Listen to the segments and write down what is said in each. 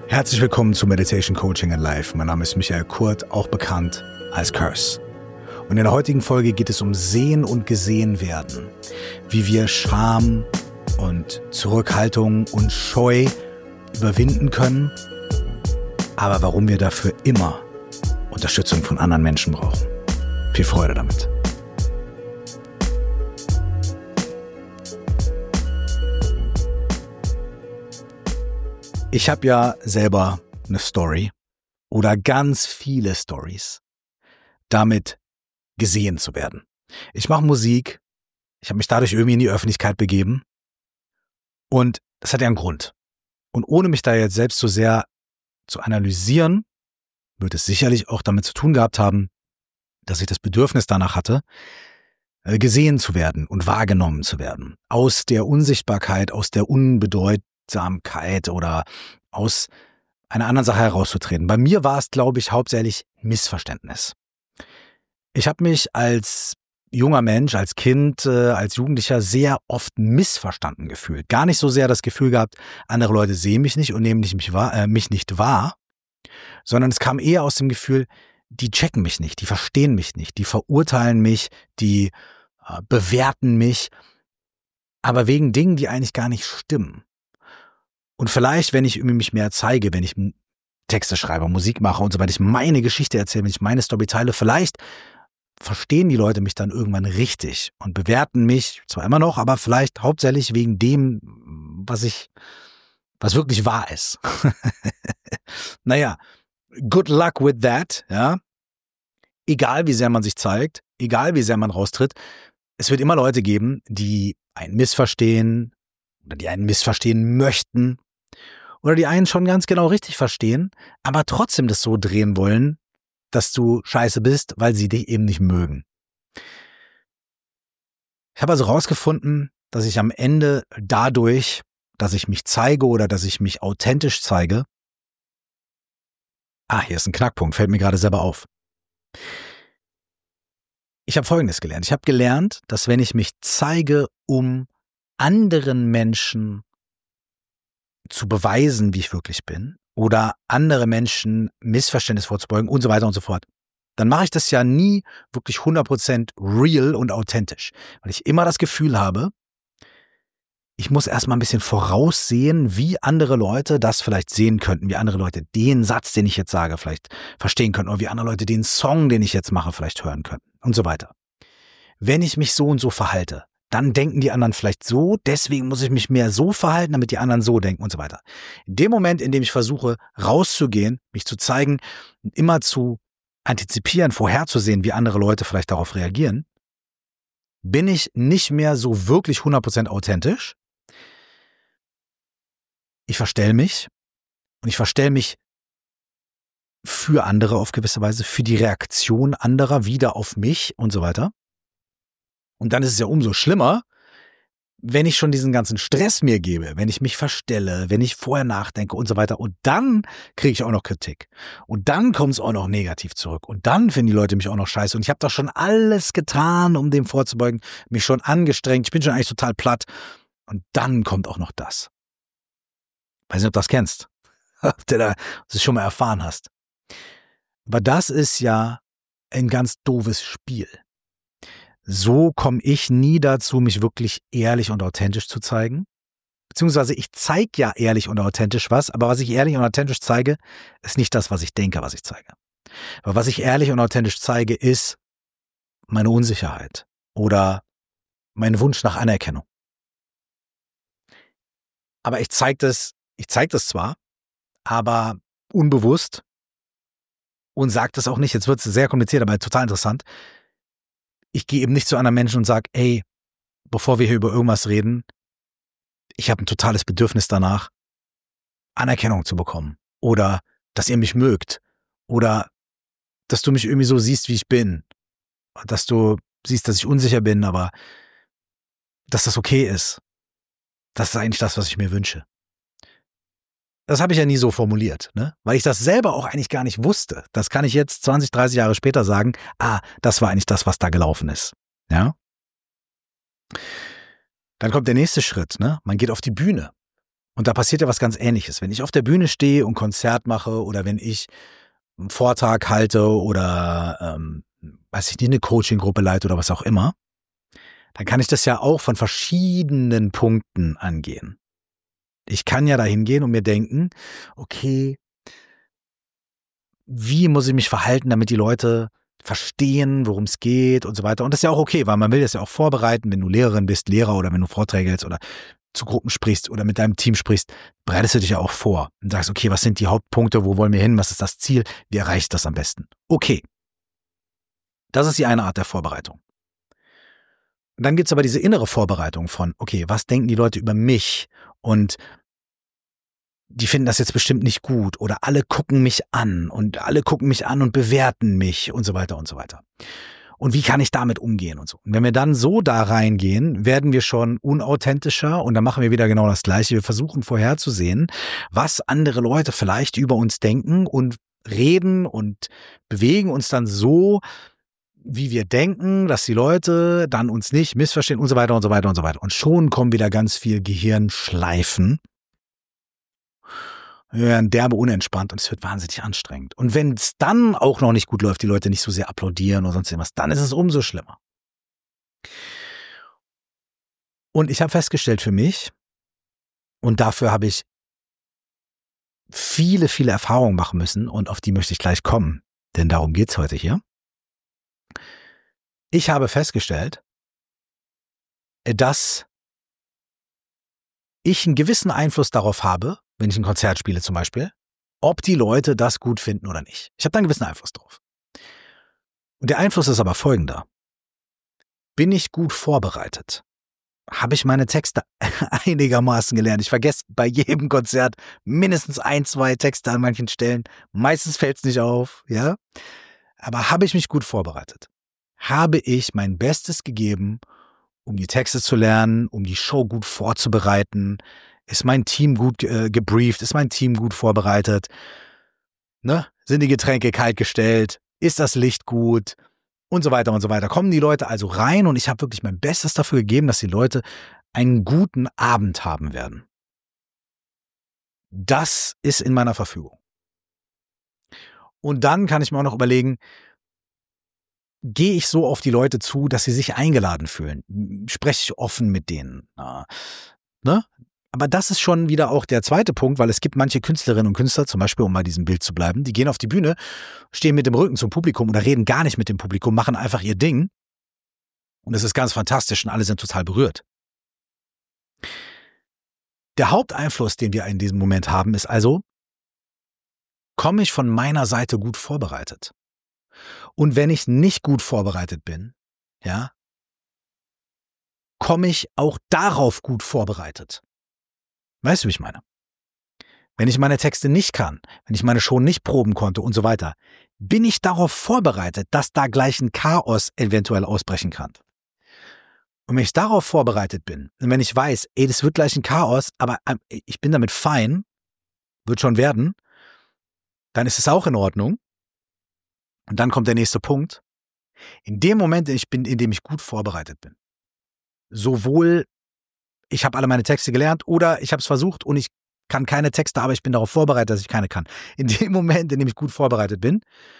Herzlich willkommen zu Meditation Coaching in Life. Mein Name ist Michael Kurt, auch bekannt als Curse. Und in der heutigen Folge geht es um Sehen und Gesehen werden. Wie wir Scham und Zurückhaltung und Scheu überwinden können, aber warum wir dafür immer Unterstützung von anderen Menschen brauchen. Viel Freude damit. Ich habe ja selber eine Story oder ganz viele Stories, damit gesehen zu werden. Ich mache Musik, ich habe mich dadurch irgendwie in die Öffentlichkeit begeben und das hat ja einen Grund. Und ohne mich da jetzt selbst so sehr zu analysieren, wird es sicherlich auch damit zu tun gehabt haben, dass ich das Bedürfnis danach hatte, gesehen zu werden und wahrgenommen zu werden. Aus der Unsichtbarkeit, aus der Unbedeutsamkeit oder aus einer anderen Sache herauszutreten. Bei mir war es, glaube ich, hauptsächlich Missverständnis. Ich habe mich als junger Mensch, als Kind, als Jugendlicher sehr oft missverstanden gefühlt. Gar nicht so sehr das Gefühl gehabt, andere Leute sehen mich nicht und nehmen mich nicht wahr, sondern es kam eher aus dem Gefühl, die checken mich nicht, die verstehen mich nicht, die verurteilen mich, die bewerten mich, aber wegen Dingen, die eigentlich gar nicht stimmen. Und vielleicht, wenn ich mich mehr zeige, wenn ich Texte schreibe, Musik mache und so weiter, ich meine Geschichte erzähle, wenn ich meine Story teile, vielleicht verstehen die Leute mich dann irgendwann richtig und bewerten mich zwar immer noch, aber vielleicht hauptsächlich wegen dem, was wirklich wahr ist. Naja, good luck with that, ja. Egal wie sehr man sich zeigt, egal wie sehr man raustritt, es wird immer Leute geben, die einen missverstehen oder die einen missverstehen möchten oder die einen schon ganz genau richtig verstehen, aber trotzdem das so drehen wollen, dass du scheiße bist, weil sie dich eben nicht mögen. Ich habe also rausgefunden, dass ich am Ende dadurch, dass ich mich zeige oder dass ich mich authentisch zeige, hier ist ein Knackpunkt, fällt mir gerade selber auf. Ich habe Folgendes gelernt. Ich habe gelernt, dass wenn ich mich zeige, um anderen Menschen zu beweisen, wie ich wirklich bin, oder andere Menschen Missverständnis vorzubeugen und so weiter und so fort, dann mache ich das ja nie wirklich 100% real und authentisch, weil ich immer das Gefühl habe, ich muss erstmal ein bisschen voraussehen, wie andere Leute das vielleicht sehen könnten, wie andere Leute den Satz, den ich jetzt sage, vielleicht verstehen könnten oder wie andere Leute den Song, den ich jetzt mache, vielleicht hören könnten und so weiter. Wenn ich mich so und so verhalte, dann denken die anderen vielleicht so, deswegen muss ich mich mehr so verhalten, damit die anderen so denken und so weiter. In dem Moment, in dem ich versuche, rauszugehen, mich zu zeigen, immer zu antizipieren, vorherzusehen, wie andere Leute vielleicht darauf reagieren, bin ich nicht mehr so wirklich 100% authentisch. Ich verstelle mich und ich verstelle mich für andere auf gewisse Weise, für die Reaktion anderer wieder auf mich und so weiter. Und dann ist es ja umso schlimmer, wenn ich schon diesen ganzen Stress mir gebe, wenn ich mich verstelle, wenn ich vorher nachdenke und so weiter. Und dann kriege ich auch noch Kritik. Und dann kommt es auch noch negativ zurück. Und dann finden die Leute mich auch noch scheiße. Und ich habe doch schon alles getan, um dem vorzubeugen, mich schon angestrengt. Ich bin schon eigentlich total platt. Und dann kommt auch noch das. Weiß nicht, ob du das kennst. Ob du das schon mal erfahren hast. Aber das ist ja ein ganz doofes Spiel. So komme ich nie dazu, mich wirklich ehrlich und authentisch zu zeigen. Beziehungsweise ich zeige ja ehrlich und authentisch was, aber was ich ehrlich und authentisch zeige, ist nicht das, was ich denke, was ich zeige. Aber was ich ehrlich und authentisch zeige, ist meine Unsicherheit oder mein Wunsch nach Anerkennung. Aber ich zeige das zwar, aber unbewusst und sage das auch nicht. Jetzt wird es sehr kompliziert, aber total interessant. Ich gehe eben nicht zu anderen Menschen und sage, ey, bevor wir hier über irgendwas reden, ich habe ein totales Bedürfnis danach, Anerkennung zu bekommen. Oder, dass ihr mich mögt. Oder, dass du mich irgendwie so siehst, wie ich bin. Dass du siehst, dass ich unsicher bin, aber dass das okay ist. Das ist eigentlich das, was ich mir wünsche. Das habe ich ja nie so formuliert, ne? Weil ich das selber auch eigentlich gar nicht wusste. Das kann ich jetzt 20, 30 Jahre später sagen, das war eigentlich das, was da gelaufen ist. Ja? Dann kommt der nächste Schritt, ne? Man geht auf die Bühne. Und da passiert ja was ganz Ähnliches. Wenn ich auf der Bühne stehe und Konzert mache oder wenn ich einen Vortrag halte oder, weiß ich nicht, eine Coaching-Gruppe leite oder was auch immer, dann kann ich das ja auch von verschiedenen Punkten angehen. Ich kann ja da hingehen und mir denken, okay, wie muss ich mich verhalten, damit die Leute verstehen, worum es geht und so weiter. Und das ist ja auch okay, weil man will das ja auch vorbereiten, wenn du Lehrerin bist, Lehrer oder wenn du Vorträge hältst oder zu Gruppen sprichst oder mit deinem Team sprichst, bereitest du dich ja auch vor und sagst, okay, was sind die Hauptpunkte, wo wollen wir hin, was ist das Ziel, wie erreichst du das am besten? Okay, das ist die eine Art der Vorbereitung. Und dann gibt's aber diese innere Vorbereitung von, okay, was denken die Leute über mich und die finden das jetzt bestimmt nicht gut oder alle gucken mich an und bewerten mich und so weiter und so weiter. Und wie kann ich damit umgehen und so. Und wenn wir dann so da reingehen, werden wir schon unauthentischer und dann machen wir wieder genau das Gleiche. Wir versuchen vorherzusehen, was andere Leute vielleicht über uns denken und reden und bewegen uns dann so, wie wir denken, dass die Leute dann uns nicht missverstehen und so weiter und so weiter und so weiter. Und schon kommen wieder ganz viel Gehirnschleifen. Wir werden derbe unentspannt und es wird wahnsinnig anstrengend. Und wenn es dann auch noch nicht gut läuft, die Leute nicht so sehr applaudieren oder sonst irgendwas, dann ist es umso schlimmer. Und ich habe festgestellt für mich, und dafür habe ich viele, viele Erfahrungen machen müssen und auf die möchte ich gleich kommen, denn darum geht's heute hier. Ich habe festgestellt, dass ich einen gewissen Einfluss darauf habe, wenn ich ein Konzert spiele zum Beispiel, ob die Leute das gut finden oder nicht. Ich habe da einen gewissen Einfluss drauf. Und der Einfluss ist aber folgender. Bin ich gut vorbereitet? Habe ich meine Texte einigermaßen gelernt? Ich vergesse bei jedem Konzert mindestens 1, 2 Texte an manchen Stellen. Meistens fällt es nicht auf, ja. Aber habe ich mich gut vorbereitet? Habe ich mein Bestes gegeben, um die Texte zu lernen, um die Show gut vorzubereiten? Ist mein Team gut gebrieft? Ist mein Team gut vorbereitet? Ne? Sind die Getränke kalt gestellt? Ist das Licht gut? Und so weiter und so weiter. Kommen die Leute also rein und ich habe wirklich mein Bestes dafür gegeben, dass die Leute einen guten Abend haben werden. Das ist in meiner Verfügung. Und dann kann ich mir auch noch überlegen, gehe ich so auf die Leute zu, dass sie sich eingeladen fühlen? Spreche ich offen mit denen? Ne? Aber das ist schon wieder auch der zweite Punkt, weil es gibt manche Künstlerinnen und Künstler, zum Beispiel, um bei diesem Bild zu bleiben, die gehen auf die Bühne, stehen mit dem Rücken zum Publikum oder reden gar nicht mit dem Publikum, machen einfach ihr Ding. Und es ist ganz fantastisch und alle sind total berührt. Der Haupteinfluss, den wir in diesem Moment haben, ist also, komme ich von meiner Seite gut vorbereitet? Und wenn ich nicht gut vorbereitet bin, ja, komme ich auch darauf gut vorbereitet. Weißt du, wie ich meine? Wenn ich meine Texte nicht kann, wenn ich meine Show nicht proben konnte und so weiter, bin ich darauf vorbereitet, dass da gleich ein Chaos eventuell ausbrechen kann. Und wenn ich darauf vorbereitet bin, und wenn ich weiß, das wird gleich ein Chaos, aber ich bin damit fein, wird schon werden, dann ist es auch in Ordnung. Und dann kommt der nächste Punkt. In dem Moment, in dem ich gut vorbereitet bin, sowohl ich habe alle meine Texte gelernt oder ich habe es versucht und ich kann keine Texte, aber ich bin darauf vorbereitet, dass ich keine kann. In dem Moment, in dem ich gut vorbereitet bin,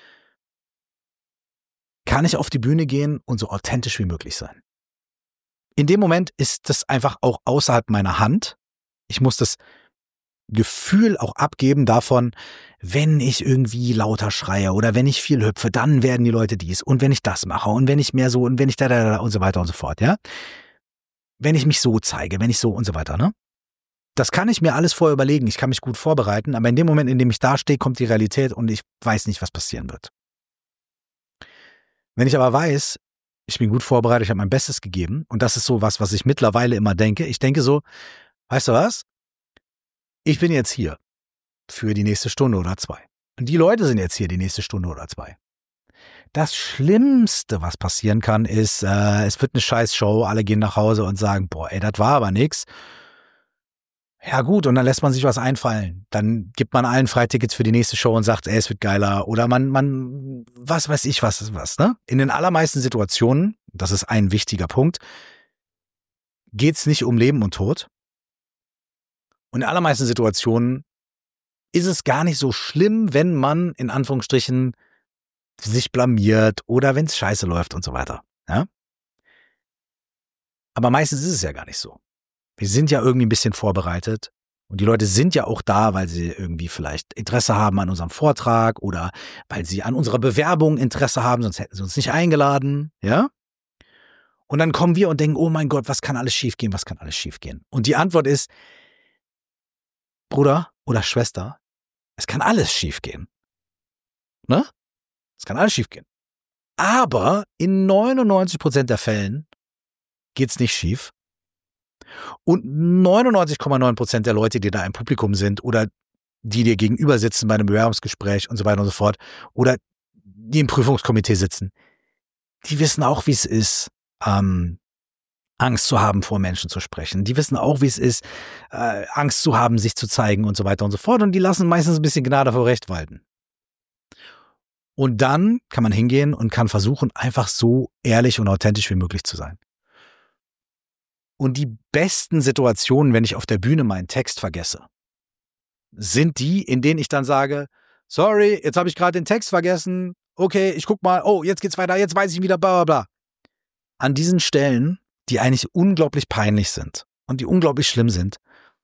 kann ich auf die Bühne gehen und so authentisch wie möglich sein. In dem Moment ist das einfach auch außerhalb meiner Hand. Ich muss das Gefühl auch abgeben davon, wenn ich irgendwie lauter schreie oder wenn ich viel hüpfe, dann werden die Leute dies und wenn ich das mache und wenn ich mehr so und wenn ich da und so weiter und so fort, ja. Wenn ich mich so zeige, wenn ich so und so weiter, ne? Das kann ich mir alles vorher überlegen, ich kann mich gut vorbereiten, aber in dem Moment, in dem ich da stehe, kommt die Realität und ich weiß nicht, was passieren wird. Wenn ich aber weiß, ich bin gut vorbereitet, ich habe mein Bestes gegeben und das ist so was ich mittlerweile immer denke. Ich denke so, weißt du was? Ich bin jetzt hier für die nächste Stunde oder 2. Und die Leute sind jetzt hier die nächste Stunde oder 2. Das Schlimmste, was passieren kann, ist, es wird eine Scheiß-Show, alle gehen nach Hause und sagen, boah, das war aber nix. Ja gut, und dann lässt man sich was einfallen. Dann gibt man allen Freitickets für die nächste Show und sagt, es wird geiler. Oder man, was weiß ich, was, ne? In den allermeisten Situationen, das ist ein wichtiger Punkt, geht's nicht um Leben und Tod. Und in allermeisten Situationen ist es gar nicht so schlimm, wenn man in Anführungsstrichen sich blamiert oder wenn es scheiße läuft und so weiter. Ja? Aber meistens ist es ja gar nicht so. Wir sind ja irgendwie ein bisschen vorbereitet und die Leute sind ja auch da, weil sie irgendwie vielleicht Interesse haben an unserem Vortrag oder weil sie an unserer Bewerbung Interesse haben, sonst hätten sie uns nicht eingeladen. Ja? Und dann kommen wir und denken, oh mein Gott, was kann alles schiefgehen, was kann alles schiefgehen? Und die Antwort ist, Bruder oder Schwester, es kann alles schiefgehen. Ne? Es kann alles schiefgehen. Aber in 99% der Fällen geht's nicht schief. Und 99,9% der Leute, die da im Publikum sind oder die dir gegenüber sitzen bei einem Bewerbungsgespräch und so weiter und so fort oder die im Prüfungskomitee sitzen, die wissen auch, wie es ist, Angst zu haben, vor Menschen zu sprechen. Die wissen auch, wie es ist, Angst zu haben, sich zu zeigen und so weiter und so fort. Und die lassen meistens ein bisschen Gnade vor Recht walten. Und dann kann man hingehen und kann versuchen, einfach so ehrlich und authentisch wie möglich zu sein. Und die besten Situationen, wenn ich auf der Bühne meinen Text vergesse, sind die, in denen ich dann sage, sorry, jetzt habe ich gerade den Text vergessen, okay, ich guck mal, oh, jetzt geht's weiter, jetzt weiß ich wieder, bla bla bla. An diesen Stellen, die eigentlich unglaublich peinlich sind und die unglaublich schlimm sind,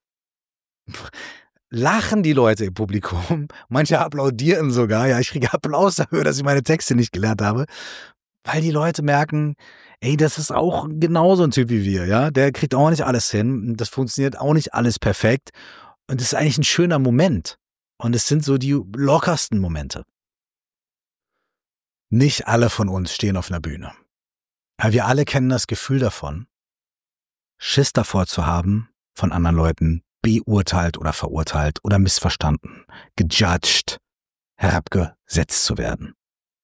lachen die Leute im Publikum, manche applaudieren sogar, ja, ich kriege Applaus dafür, dass ich meine Texte nicht gelernt habe, weil die Leute merken, ey, das ist auch genauso ein Typ wie wir, ja, der kriegt auch nicht alles hin, das funktioniert auch nicht alles perfekt und das ist eigentlich ein schöner Moment und es sind so die lockersten Momente. Nicht alle von uns stehen auf einer Bühne, aber wir alle kennen das Gefühl davon, Schiss davor zu haben, von anderen Leuten beurteilt oder verurteilt oder missverstanden, gejudged, herabgesetzt zu werden.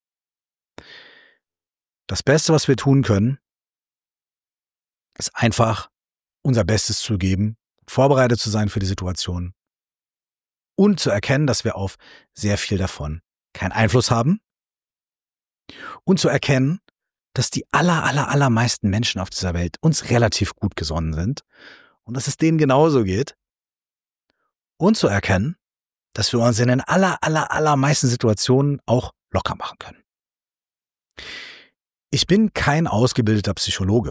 Das Beste, was wir tun können, ist einfach unser Bestes zu geben, vorbereitet zu sein für die Situation und zu erkennen, dass wir auf sehr viel davon keinen Einfluss haben und zu erkennen, dass die allermeisten Menschen auf dieser Welt uns relativ gut gesonnen sind und dass es denen genauso geht und zu erkennen, dass wir uns in den allermeisten Situationen auch locker machen können. Ich bin kein ausgebildeter Psychologe,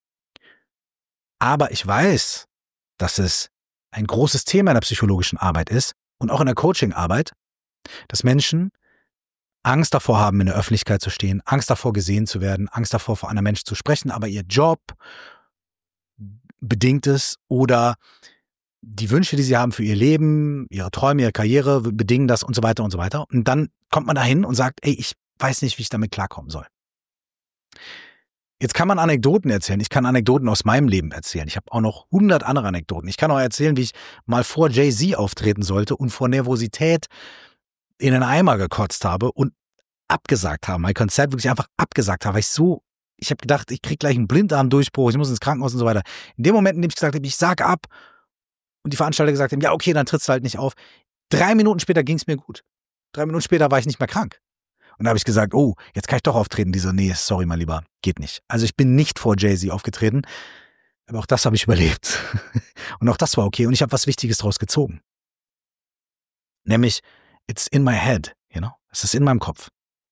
aber ich weiß, dass es ein großes Thema in der psychologischen Arbeit ist und auch in der Coaching-Arbeit, dass Menschen Angst davor haben, in der Öffentlichkeit zu stehen, Angst davor, gesehen zu werden, Angst davor, vor einem Menschen zu sprechen, aber ihr Job bedingt es oder die Wünsche, die sie haben für ihr Leben, ihre Träume, ihre Karriere bedingen das und so weiter und so weiter. Und dann kommt man dahin und sagt, ey, ich weiß nicht, wie ich damit klarkommen soll. Jetzt kann man Anekdoten erzählen. Ich kann Anekdoten aus meinem Leben erzählen. Ich habe auch noch 100 andere Anekdoten. Ich kann auch erzählen, wie ich mal vor Jay-Z auftreten sollte und vor Nervosität in einen Eimer gekotzt habe und abgesagt habe. Mein Konzert wirklich einfach abgesagt habe. Ich habe gedacht, ich kriege gleich einen Blinddarmdurchbruch, ich muss ins Krankenhaus und so weiter. In dem Moment, in dem ich gesagt habe, ich sag ab und die Veranstalter gesagt haben, ja okay, dann trittst du halt nicht auf. 3 Minuten später ging es mir gut. 3 Minuten später war ich nicht mehr krank. Und da habe ich gesagt, oh, jetzt kann ich doch auftreten. Die so, nee, sorry, mein Lieber, geht nicht. Also ich bin nicht vor Jay-Z aufgetreten, aber auch das habe ich überlebt. Und auch das war okay und ich habe was Wichtiges draus gezogen. Nämlich, it's in my head, es ist in meinem Kopf.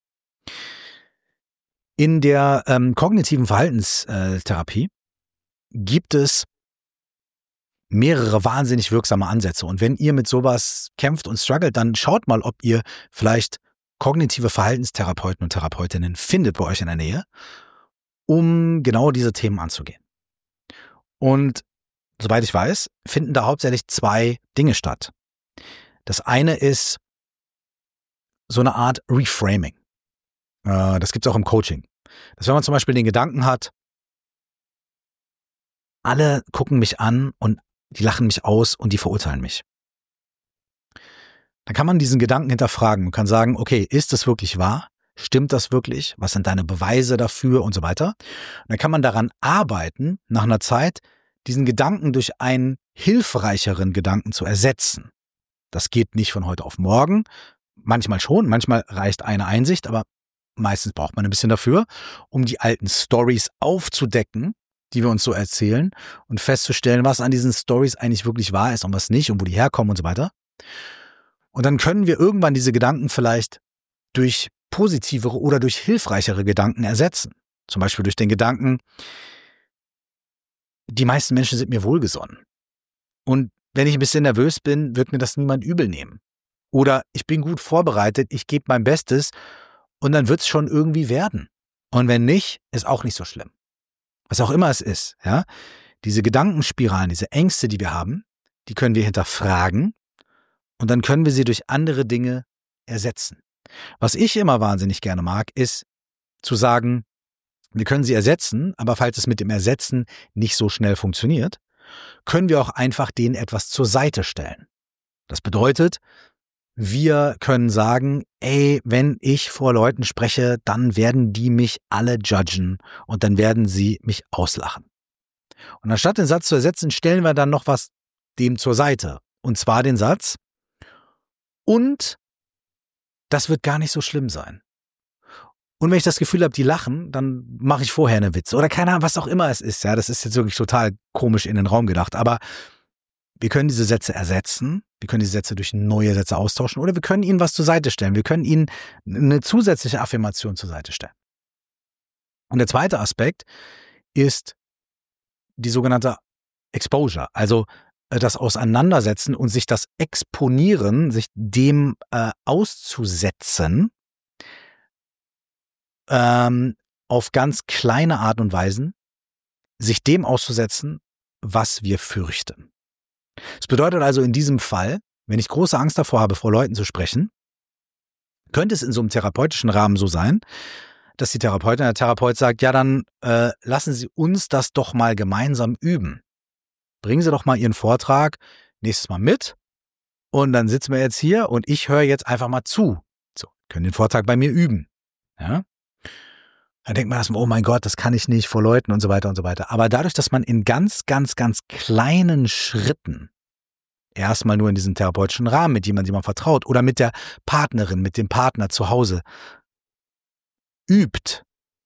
In der kognitiven Verhaltenstherapie gibt es mehrere wahnsinnig wirksame Ansätze. Und wenn ihr mit sowas kämpft und struggelt, dann schaut mal, ob ihr vielleicht kognitive Verhaltenstherapeuten und Therapeutinnen findet bei euch in der Nähe, um genau diese Themen anzugehen. Und soweit ich weiß, finden da hauptsächlich 2 Dinge statt. Das eine ist so eine Art Reframing. Das gibt es auch im Coaching. Dass wenn man zum Beispiel den Gedanken hat, alle gucken mich an und die lachen mich aus und die verurteilen mich. Dann kann man diesen Gedanken hinterfragen und kann sagen, okay, ist das wirklich wahr? Stimmt das wirklich? Was sind deine Beweise dafür und so weiter? Und dann kann man daran arbeiten, nach einer Zeit diesen Gedanken durch einen hilfreicheren Gedanken zu ersetzen. Das geht nicht von heute auf morgen. Manchmal schon, manchmal reicht eine Einsicht, aber meistens braucht man ein bisschen dafür, um die alten Stories aufzudecken die wir uns so erzählen und festzustellen, was an diesen Stories eigentlich wirklich wahr ist und was nicht und wo die herkommen und so weiter. Und dann können wir irgendwann diese Gedanken vielleicht durch positivere oder durch hilfreichere Gedanken ersetzen. Zum Beispiel durch den Gedanken, die meisten Menschen sind mir wohlgesonnen. Und wenn ich ein bisschen nervös bin, wird mir das niemand übel nehmen. Oder ich bin gut vorbereitet, ich gebe mein Bestes und dann wird es schon irgendwie werden. Und wenn nicht, ist auch nicht so schlimm. Was auch immer es ist, ja. Diese Gedankenspiralen, diese Ängste, die wir haben, die können wir hinterfragen und dann können wir sie durch andere Dinge ersetzen. Was ich immer wahnsinnig gerne mag, ist zu sagen, wir können sie ersetzen, aber falls es mit dem Ersetzen nicht so schnell funktioniert, können wir auch einfach denen etwas zur Seite stellen. Das bedeutet, wir können sagen, ey, wenn ich vor Leuten spreche, dann werden die mich alle judgen und dann werden sie mich auslachen. Und anstatt den Satz zu ersetzen, stellen wir dann noch was dem zur Seite. Und zwar den Satz, und das wird gar nicht so schlimm sein. Und wenn ich das Gefühl habe, die lachen, dann mache ich vorher eine Witze. Oder keine Ahnung, was auch immer es ist. Ja, das ist jetzt wirklich total komisch in den Raum gedacht. Aber wir können diese Sätze ersetzen. Wir können diese Sätze durch neue Sätze austauschen. Oder wir können ihnen was zur Seite stellen. Wir können ihnen eine zusätzliche Affirmation zur Seite stellen. Und der zweite Aspekt ist die sogenannte Exposure. Also das Auseinandersetzen und sich das Exponieren, sich dem auszusetzen, auf ganz kleine Art und Weisen, sich dem auszusetzen, was wir fürchten. Das bedeutet also in diesem Fall, wenn ich große Angst davor habe, vor Leuten zu sprechen, könnte es in so einem therapeutischen Rahmen so sein, dass die Therapeutin oder der Therapeut sagt, ja, dann lassen Sie uns das doch mal gemeinsam üben. Bringen Sie doch mal Ihren Vortrag nächstes Mal mit und dann sitzen wir jetzt hier und ich höre jetzt einfach mal zu. So, können den Vortrag bei mir üben. Ja? Dann denkt man erstmal, oh mein Gott, das kann ich nicht vor Leuten und so weiter und so weiter. Aber dadurch, dass man in ganz, ganz, ganz kleinen Schritten erstmal nur in diesem therapeutischen Rahmen mit jemandem, dem man vertraut oder mit der Partnerin, mit dem Partner zu Hause übt,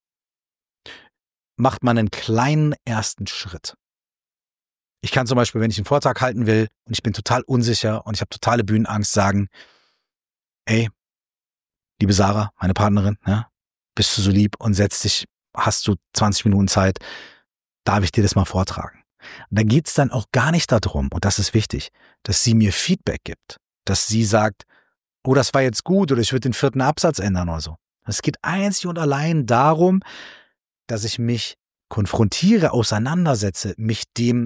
macht man einen kleinen ersten Schritt. Ich kann zum Beispiel, wenn ich einen Vortrag halten will und ich bin total unsicher und ich habe totale Bühnenangst, sagen, ey, liebe Sarah, meine Partnerin, ja, bist du so lieb und hast du 20 Minuten Zeit, darf ich dir das mal vortragen? Und da geht's dann auch gar nicht darum, und das ist wichtig, dass sie mir Feedback gibt, dass sie sagt, oh, das war jetzt gut oder ich würde den 4. Absatz ändern oder so. Es geht einzig und allein darum, dass ich mich konfrontiere, auseinandersetze, mich dem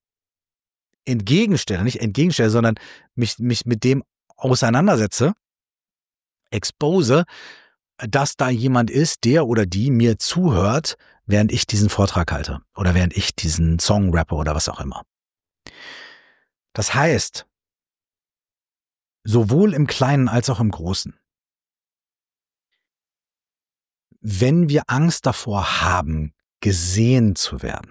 entgegenstelle, sondern mich mit dem auseinandersetze, expose, dass da jemand ist, der oder die mir zuhört, während ich diesen Vortrag halte oder während ich diesen Song rappe oder was auch immer. Das heißt, sowohl im Kleinen als auch im Großen, wenn wir Angst davor haben, gesehen zu werden,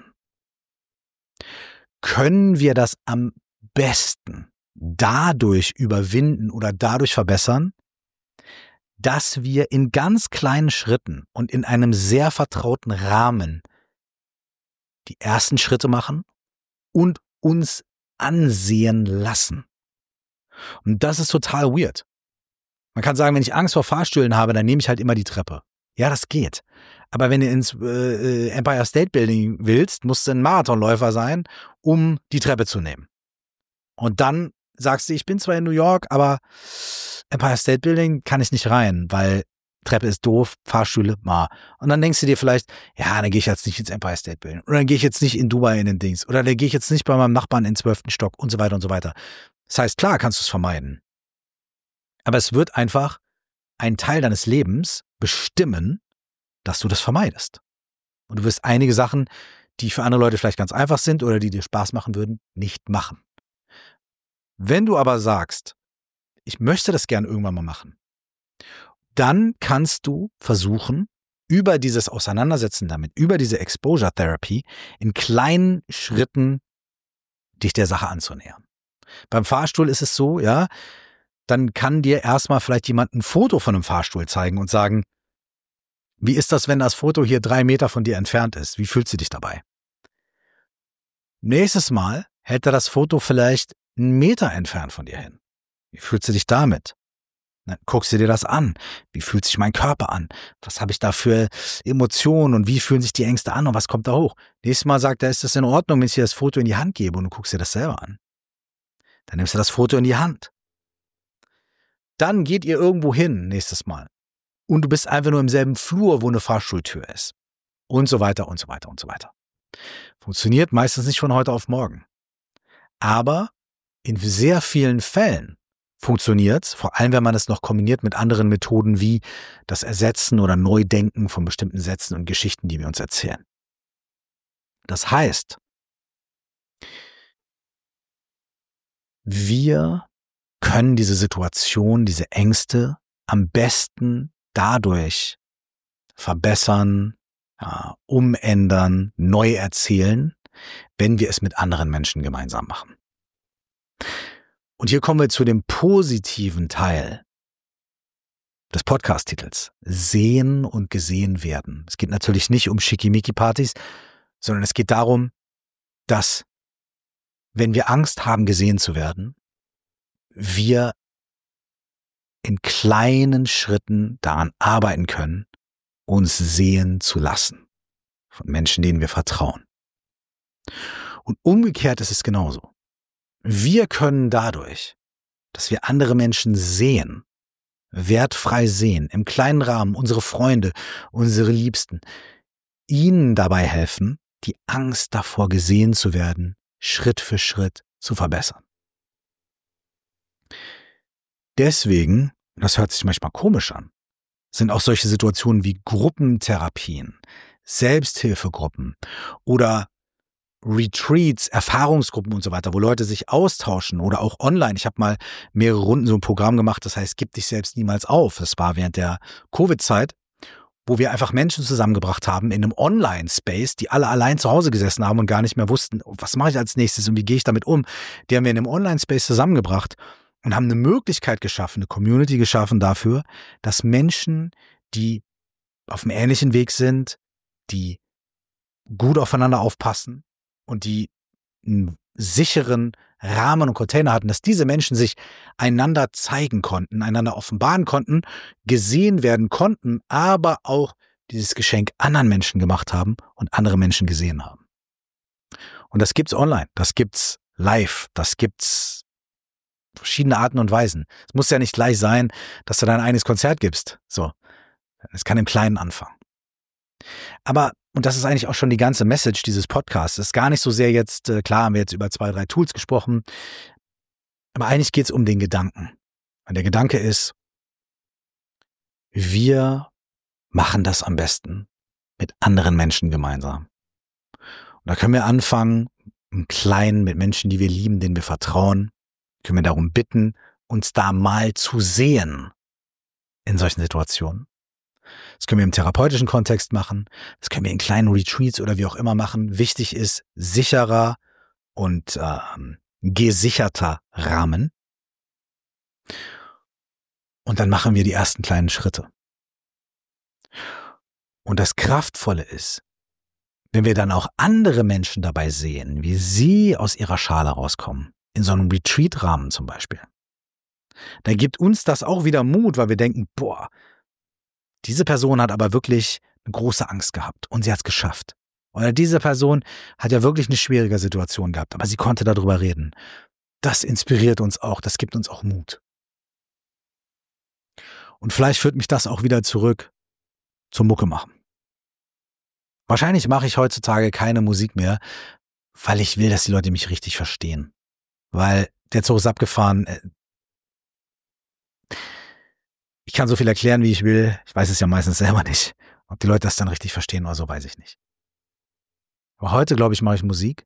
können wir das am besten dadurch überwinden oder dadurch verbessern, dass wir in ganz kleinen Schritten und in einem sehr vertrauten Rahmen die ersten Schritte machen und uns ansehen lassen. Und das ist total weird. Man kann sagen, wenn ich Angst vor Fahrstühlen habe, dann nehme ich halt immer die Treppe. Ja, das geht. Aber wenn du ins Empire State Building willst, musst du ein Marathonläufer sein, um die Treppe zu nehmen. Und dann sagst du, ich bin zwar in New York, aber Empire State Building kann ich nicht rein, weil Treppe ist doof, Fahrstühle, Und dann denkst du dir vielleicht, ja, dann gehe ich jetzt nicht ins Empire State Building. Oder dann gehe ich jetzt nicht in Dubai in den Dings. Oder dann gehe ich jetzt nicht bei meinem Nachbarn in den 12. Stock und so weiter und so weiter. Das heißt, klar kannst du es vermeiden. Aber es wird einfach einen Teil deines Lebens bestimmen, dass du das vermeidest. Und du wirst einige Sachen, die für andere Leute vielleicht ganz einfach sind oder die dir Spaß machen würden, nicht machen. Wenn du aber sagst, ich möchte das gern irgendwann mal machen, dann kannst du versuchen, über dieses Auseinandersetzen damit, über diese Exposure Therapy, in kleinen Schritten dich der Sache anzunähern. Beim Fahrstuhl ist es so, ja, dann kann dir erstmal vielleicht jemand ein Foto von einem Fahrstuhl zeigen und sagen, wie ist das, wenn das Foto hier 3 Meter von dir entfernt ist? Wie fühlst du dich dabei? Nächstes Mal hält er das Foto vielleicht 1 Meter entfernt von dir hin. Wie fühlst du dich damit? Dann guckst du dir das an. Wie fühlt sich mein Körper an? Was habe ich da für Emotionen und wie fühlen sich die Ängste an und was kommt da hoch? Nächstes Mal sagt er, ist das in Ordnung, wenn ich dir das Foto in die Hand gebe und du guckst dir das selber an? Dann nimmst du das Foto in die Hand. Dann geht ihr irgendwo hin nächstes Mal. Und du bist einfach nur im selben Flur, wo eine Fahrstuhltür ist. Und so weiter und so weiter und so weiter. Funktioniert meistens nicht von heute auf morgen. Aber in sehr vielen Fällen funktioniert's, vor allem wenn man es noch kombiniert mit anderen Methoden wie das Ersetzen oder Neudenken von bestimmten Sätzen und Geschichten, die wir uns erzählen. Das heißt, wir können diese Situation, diese Ängste am besten dadurch verbessern, umändern, neu erzählen, wenn wir es mit anderen Menschen gemeinsam machen. Und hier kommen wir zu dem positiven Teil des Podcast-Titels. Sehen und gesehen werden. Es geht natürlich nicht um Schickimicki-Partys, sondern es geht darum, dass, wenn wir Angst haben, gesehen zu werden, wir in kleinen Schritten daran arbeiten können, uns sehen zu lassen. Von Menschen, denen wir vertrauen. Und umgekehrt ist es genauso. Wir können dadurch, dass wir andere Menschen sehen, wertfrei sehen, im kleinen Rahmen, unsere Freunde, unsere Liebsten, ihnen dabei helfen, die Angst davor gesehen zu werden, Schritt für Schritt zu verbessern. Deswegen, das hört sich manchmal komisch an, sind auch solche Situationen wie Gruppentherapien, Selbsthilfegruppen oder Retreats, Erfahrungsgruppen und so weiter, wo Leute sich austauschen oder auch online. Ich habe mal mehrere Runden so ein Programm gemacht, das heißt, gib dich selbst niemals auf. Das war während der Covid-Zeit, wo wir einfach Menschen zusammengebracht haben in einem Online-Space, die alle allein zu Hause gesessen haben und gar nicht mehr wussten, was mache ich als nächstes und wie gehe ich damit um. Die haben wir in einem Online-Space zusammengebracht und haben eine Möglichkeit geschaffen, eine Community geschaffen dafür, dass Menschen, die auf einem ähnlichen Weg sind, die gut aufeinander aufpassen und die einen sicheren Rahmen und Container hatten, dass diese Menschen sich einander zeigen konnten, einander offenbaren konnten, gesehen werden konnten, aber auch dieses Geschenk anderen Menschen gemacht haben und andere Menschen gesehen haben. Und das gibt's online, das gibt's live, das gibt's verschiedene Arten und Weisen. Es muss ja nicht gleich sein, dass du dein eigenes Konzert gibst. So, es kann im Kleinen anfangen. Aber, und das ist eigentlich auch schon die ganze Message dieses Podcasts, ist gar nicht so sehr jetzt, klar haben wir jetzt über 2, 3 Tools gesprochen, aber eigentlich geht es um den Gedanken. Und der Gedanke ist, wir machen das am besten mit anderen Menschen gemeinsam. Und da können wir anfangen, im Kleinen, mit Menschen, die wir lieben, denen wir vertrauen, können wir darum bitten, uns da mal zu sehen in solchen Situationen. Das können wir im therapeutischen Kontext machen. Das können wir in kleinen Retreats oder wie auch immer machen. Wichtig ist sicherer und gesicherter Rahmen. Und dann machen wir die ersten kleinen Schritte. Und das Kraftvolle ist, wenn wir dann auch andere Menschen dabei sehen, wie sie aus ihrer Schale rauskommen, in so einem Retreat-Rahmen zum Beispiel, dann gibt uns das auch wieder Mut, weil wir denken, boah, diese Person hat aber wirklich eine große Angst gehabt und sie hat es geschafft. Oder diese Person hat ja wirklich eine schwierige Situation gehabt, aber sie konnte darüber reden. Das inspiriert uns auch, das gibt uns auch Mut. Und vielleicht führt mich das auch wieder zurück zum Mucke machen. Wahrscheinlich mache ich heutzutage keine Musik mehr, weil ich will, dass die Leute mich richtig verstehen. Weil der Zug ist abgefahren. Ich kann so viel erklären, wie ich will. Ich weiß es ja meistens selber nicht. Ob die Leute das dann richtig verstehen oder so, weiß ich nicht. Aber heute, glaube ich, mache ich Musik,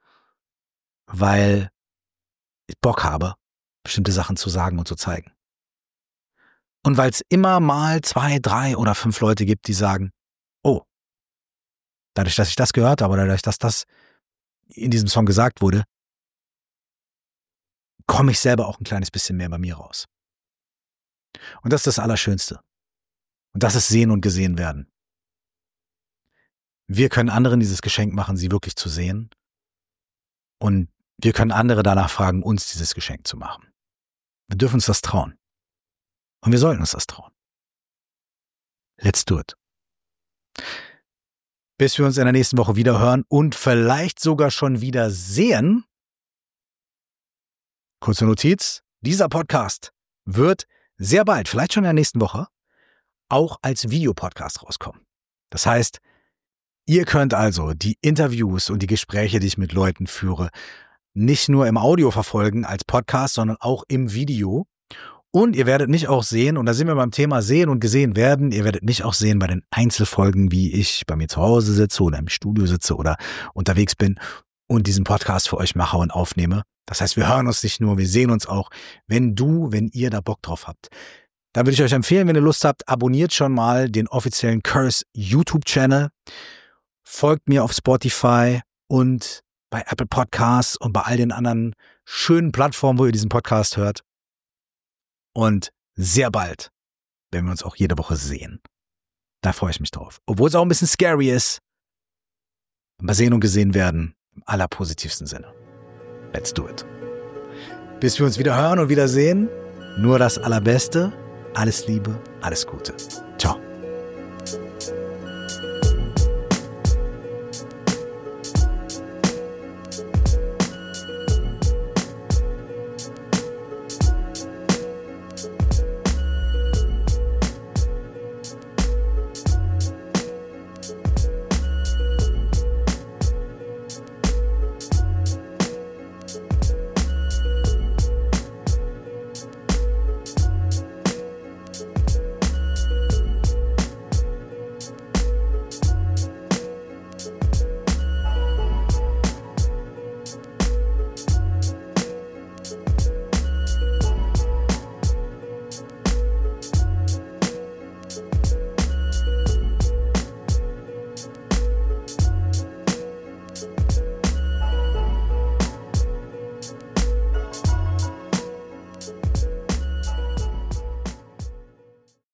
weil ich Bock habe, bestimmte Sachen zu sagen und zu zeigen. Und weil es immer mal 2, 3 oder 5 Leute gibt, die sagen, oh, dadurch, dass ich das gehört habe oder dadurch, dass das in diesem Song gesagt wurde, komme ich selber auch ein kleines bisschen mehr bei mir raus. Und das ist das Allerschönste. Und das ist sehen und gesehen werden. Wir können anderen dieses Geschenk machen, sie wirklich zu sehen Und wir können andere danach fragen, uns dieses Geschenk zu machen. Wir dürfen uns das trauen. Und wir sollten uns das trauen. Let's do it. Bis wir uns in der nächsten Woche wieder hören und vielleicht sogar schon wieder sehen. Kurze Notiz, dieser Podcast wird sehr bald, vielleicht schon in der nächsten Woche, auch als Videopodcast rauskommen. Das heißt, ihr könnt also die Interviews und die Gespräche, die ich mit Leuten führe, nicht nur im Audio verfolgen als Podcast, sondern auch im Video. Und ihr werdet mich auch sehen, und da sind wir beim Thema sehen und gesehen werden, ihr werdet mich auch sehen bei den Einzelfolgen, wie ich bei mir zu Hause sitze oder im Studio sitze oder unterwegs bin und diesen Podcast für euch mache und aufnehme. Das heißt, wir hören uns nicht nur, wir sehen uns auch, wenn ihr da Bock drauf habt. Dann würde ich euch empfehlen, wenn ihr Lust habt, abonniert schon mal den offiziellen Curse YouTube-Channel, folgt mir auf Spotify und bei Apple Podcasts und bei all den anderen schönen Plattformen, wo ihr diesen Podcast hört. Und sehr bald werden wir uns auch jede Woche sehen. Da freue ich mich drauf. Obwohl es auch ein bisschen scary ist. Aber sehen und gesehen werden im allerpositivsten Sinne. Let's do it. Bis wir uns wieder hören und wieder sehen. Nur das Allerbeste. Alles Liebe, alles Gute. Ciao.